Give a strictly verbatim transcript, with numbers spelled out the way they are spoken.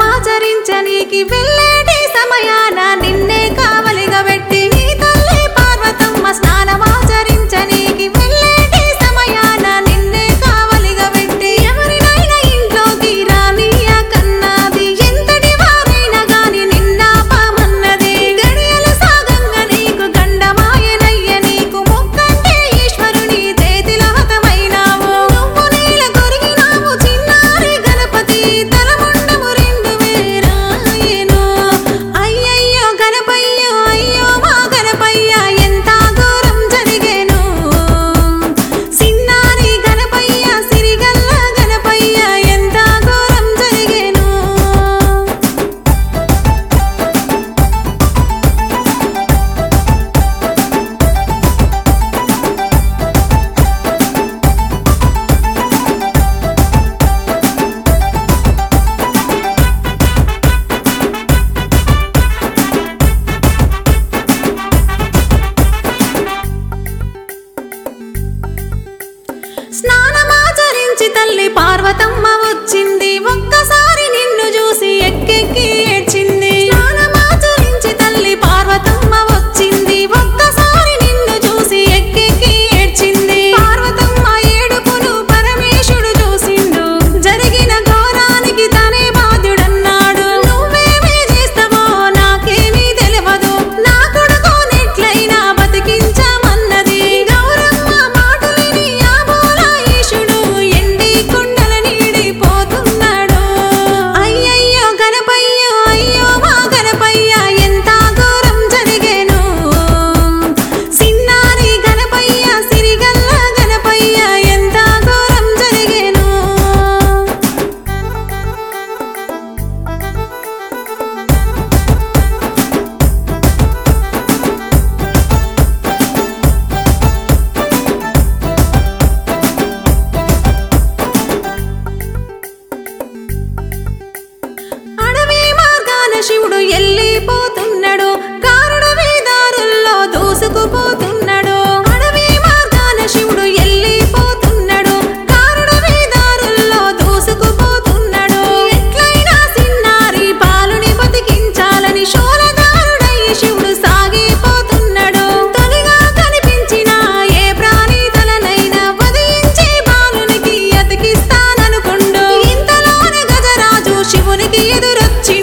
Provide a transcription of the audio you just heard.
స్నానమాచరించనీకి వెళ్ళేటి సమయాన నిన్నే కావలిగా పెట్టి నీ తల్లి పార్వతమ్మ స్నానమాచరించనీకి వెళ్ళేటి సమయాన నిన్నే కావలిగా పెట్టి ఎవరినైనా ఇంట్లోకి రానియ కన్నది ఎంతటి వారైనా గాని నిన్నాపమన్నది గడియలు సాగంగా నీకు గండమాయనయ్య నీకు మొక్కంటే ఈశ్వరుని చేతిలో హతమైనావు నువ్వు నీల కొరిగినావు చిన్నారి గణపతి తలముండము రెండు వేరాయెను అయ్యయ్యో గణపయ్యో అయ్యో మా గణపయ్య ఎంత ఘోరం జరిగేను సిన్నారి గణపయ్య సిరిగల్ల గణపయ్య ఎంత ఘోరం జరిగేను స్నానమాచరించి తల్లి పార్వతమ్మ వచ్చింది ఒక్కసారి నిన్ను చూసి ఎక్కెక్కి ఏడ్చింది స్నానమాచరించి తల్లి పార్వతమ్మ వచ్చింది ఒక్కసారి నిన్ను చూసి ఎక్కెక్కి ఏడ్చింది పార్వతమ్మ ఏడుపును పరమేశుడు చూసిండు జరిగిన ఘోరానికి తనే బాధ్యుడన్నాడు నువ్వేమీ చేస్తావో నాకేమీ తెలియదు నా కొడుకు నెట్లయినా బతికించమన్నది గౌరమ్మ మాటలు విని ఆ మూలాయేశుడు ఎండి కొండల నీడిపోతున్నాడు అయ్యయ్యో గణపయ్యో అయ్యో మా గణపయ్య ఎంత ఘోరం జరిగేను సిన్నారి గణపయ్య సిరిగల్ల గణపయ్య ఎంత ఘోరం జరిగేను అడవి మార్గాన శివుడు ఎల్లిపోతున్నాడు కారుడు వీదారుల్లో దూసుకుపోతున్నాడు అడవి మార్గాన శివుడు ఎల్లిపోతున్నాడు కారుడు వీదారుల్లో దూసుకుపోతున్నాడు ఎట్లయినా సిన్నారి బాలుని బతికించాలని శూలధారుడయ్యి శివుడు సాగిపోతున్నాడు తొలిగా కనిపించిన ఏ ప్రాణి తలనైనా వధించి బాలునికి అతికిస్తాననుకుండు ఇంతలోనే గజరాజు శివునికి ఎదురొచ్చి